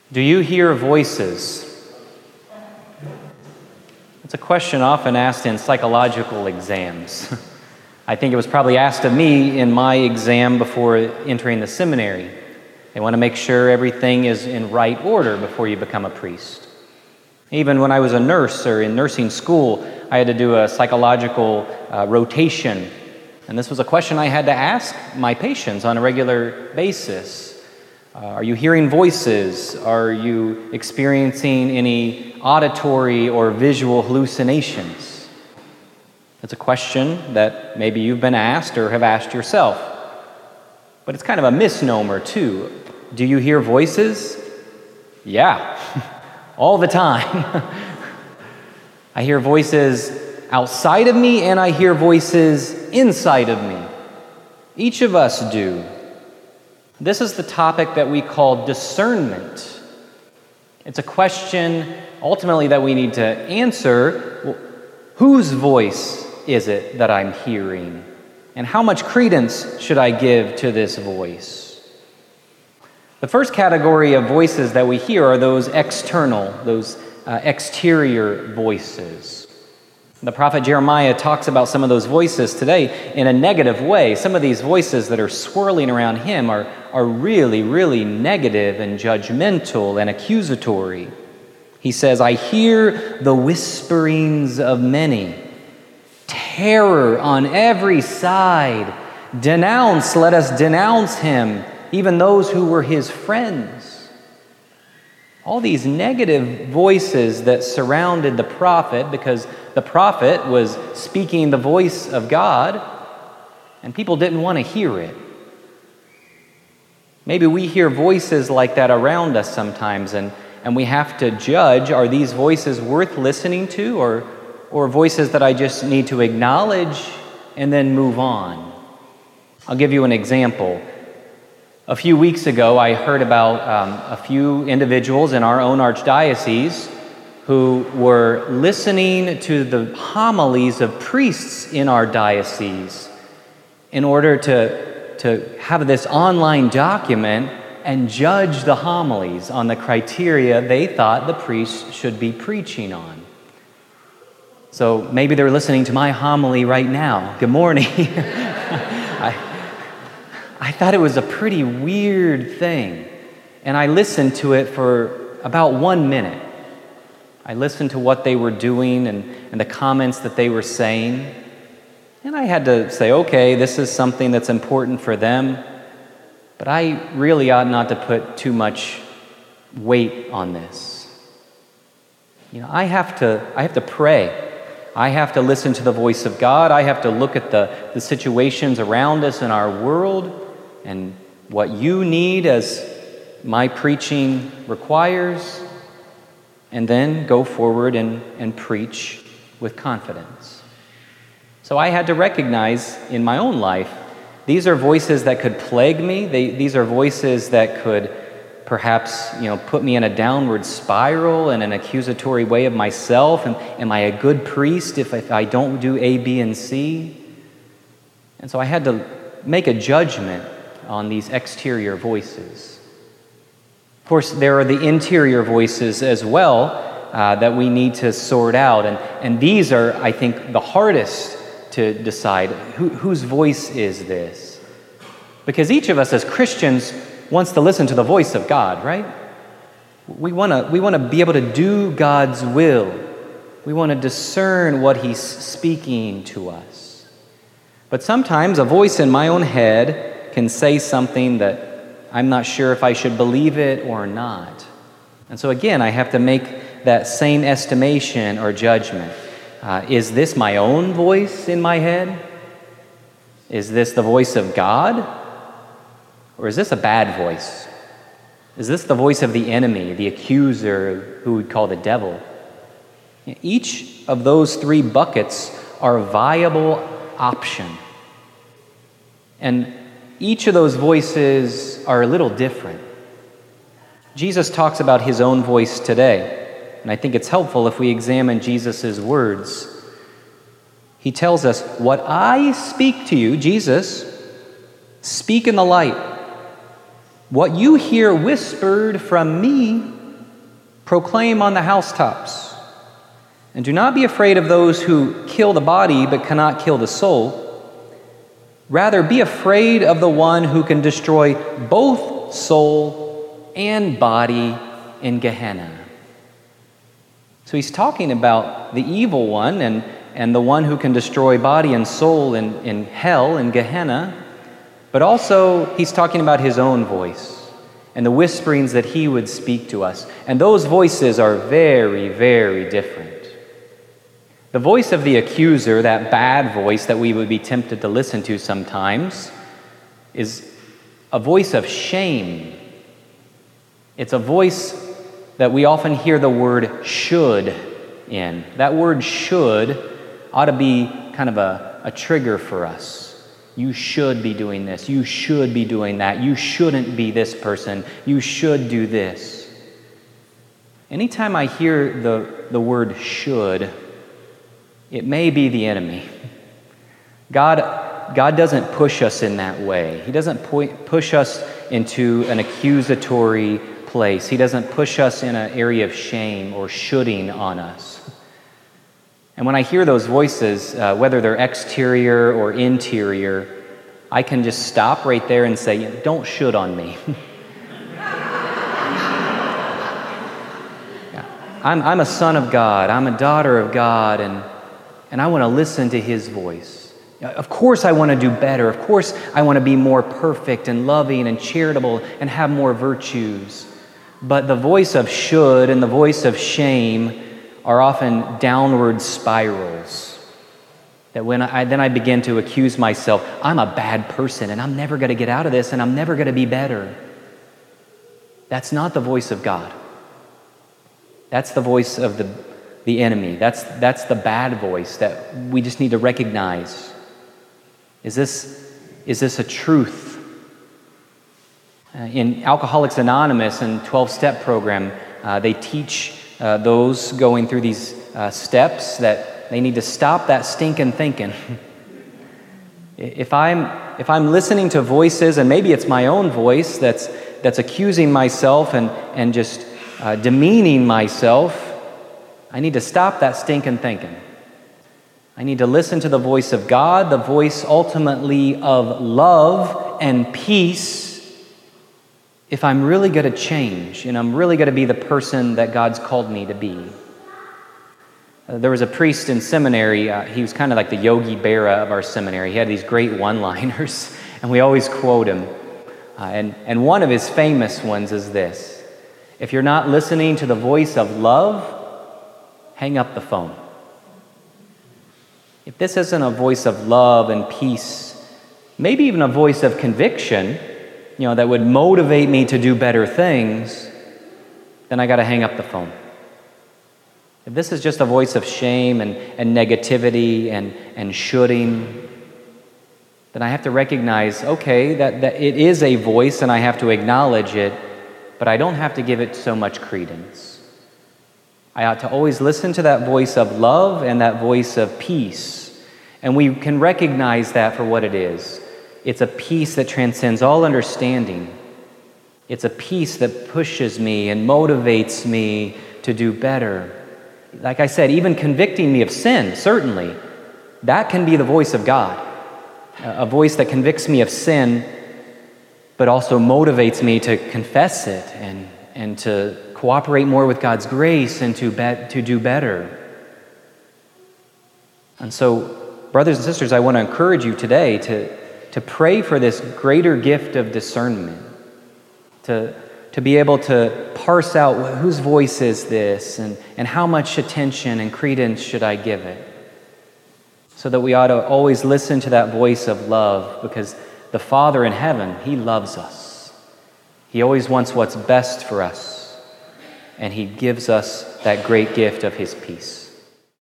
Do you hear voices? It's a question often asked in psychological exams. I think it was probably asked of me in my exam before entering the seminary. They want to make sure everything is in right order before you become a priest. Even when I was a nurse or in nursing school, I had to do a psychological rotation. And this was a question I had to ask my patients on a regular basis. Are you hearing voices? Are you experiencing any auditory or visual hallucinations? It's a question that maybe you've been asked or have asked yourself. But it's kind of a misnomer too. Do you hear voices? Yeah, all the time. I hear voices outside of me and I hear voices inside of me. Each of us do. This is the topic that we call discernment. It's a question ultimately that we need to answer. Well, whose voice is it that I'm hearing? And how much credence should I give to this voice? The first category of voices that we hear are those external, those exterior voices. The prophet Jeremiah talks about some of those voices today in a negative way. Some of these voices that are swirling around him are really, really negative and judgmental and accusatory. He says, I hear the whisperings of many, terror on every side. Denounce, let us denounce him, even those who were his friends. All these negative voices that surrounded the prophet, because the prophet was speaking the voice of God, and people didn't want to hear it. Maybe we hear voices like that around us sometimes, and we have to judge, are these voices worth listening to, or voices that I just need to acknowledge and then move on? I'll give you an example. A few weeks ago, I heard about a few individuals in our own archdiocese who were listening to the homilies of priests in our diocese in order to have this online document and judge the homilies on the criteria they thought the priest should be preaching on. So maybe they're listening to my homily right now. Good morning. I thought it was a pretty weird thing, and I listened to it for about 1 minute. I listened to what they were doing and the comments that they were saying, and I had to say, okay, this is something that's important for them, but I really ought not to put too much weight on this. You know, I have to pray. I have to listen to the voice of God. I have to look at the situations around us in our world and what you need as my preaching requires, and then go forward and preach with confidence. So I had to recognize in my own life, these are voices that could plague me. These are voices that could perhaps, put me in a downward spiral and an accusatory way of myself. Am I a good priest if I don't do A, B, and C? And so I had to make a judgment on these exterior voices. Of course, there are the interior voices as well that we need to sort out. And these are, I think, the hardest to decide. Whose voice is this? Because each of us as Christians wants to listen to the voice of God, right? We want to be able to do God's will. We want to discern what He's speaking to us. But sometimes a voice in my own head can say something that I'm not sure if I should believe it or not. And so again, I have to make that same estimation or judgment. Is this my own voice in my head? Is this the voice of God? Or is this a bad voice? Is this the voice of the enemy, the accuser, who we'd call the devil? Each of those three buckets are a viable option. And each of those voices are a little different. Jesus talks about his own voice today, and I think it's helpful if we examine Jesus' words. He tells us, what I speak to you, Jesus, speak in the light. What you hear whispered from me, proclaim on the housetops. And do not be afraid of those who kill the body but cannot kill the soul. Rather, be afraid of the one who can destroy both soul and body in Gehenna. So he's talking about the evil one and the one who can destroy body and soul in hell, in Gehenna. But also, he's talking about his own voice and the whisperings that he would speak to us. And those voices are very, very different. The voice of the accuser, that bad voice that we would be tempted to listen to sometimes, is a voice of shame. It's a voice that we often hear the word should in. That word should ought to be kind of a trigger for us. You should be doing this. You should be doing that. You shouldn't be this person. You should do this. Anytime I hear the word should, it may be the enemy. God doesn't push us in that way. He doesn't push us into an accusatory place. He doesn't push us in an area of shame or shoulding on us. And when I hear those voices, whether they're exterior or interior, I can just stop right there and say, don't should on me. I'm a son of God. I'm a daughter of God, and I want to listen to his voice. Of course I want to do better. Of course I want to be more perfect and loving and charitable and have more virtues. But the voice of should and the voice of shame are often downward spirals. That when I begin to accuse myself, I'm a bad person and I'm never going to get out of this and I'm never going to be better. That's not the voice of God. That's the voice of the enemy. That's the bad voice that we just need to recognize. Is this a truth? In Alcoholics Anonymous and 12-step program, they teach those going through these steps that they need to stop that stinking thinking. If I'm listening to voices, and maybe it's my own voice that's accusing myself and just demeaning myself, I need to stop that stinking thinking. I need to listen to the voice of God, the voice ultimately of love and peace, if I'm really going to change and I'm really going to be the person that God's called me to be. There was a priest in seminary. He was kind of like the Yogi Berra of our seminary. He had these great one-liners, and we always quote him. And one of his famous ones is this: if you're not listening to the voice of love, hang up the phone. If this isn't a voice of love and peace, maybe even a voice of conviction, that would motivate me to do better things, then I got to hang up the phone. If this is just a voice of shame and negativity and shoulding, then I have to recognize, okay, that it is a voice and I have to acknowledge it, but I don't have to give it so much credence. I ought to always listen to that voice of love and that voice of peace. And we can recognize that for what it is. It's a peace that transcends all understanding. It's a peace that pushes me and motivates me to do better. Like I said, even convicting me of sin, certainly, that can be the voice of God. A voice that convicts me of sin, but also motivates me to confess it and to cooperate more with God's grace and to do better. And so, brothers and sisters, I want to encourage you today to pray for this greater gift of discernment, to be able to parse out whose voice is this and how much attention and credence should I give it, so that we ought to always listen to that voice of love, because the Father in heaven, He loves us. He always wants what's best for us, and He gives us that great gift of His peace.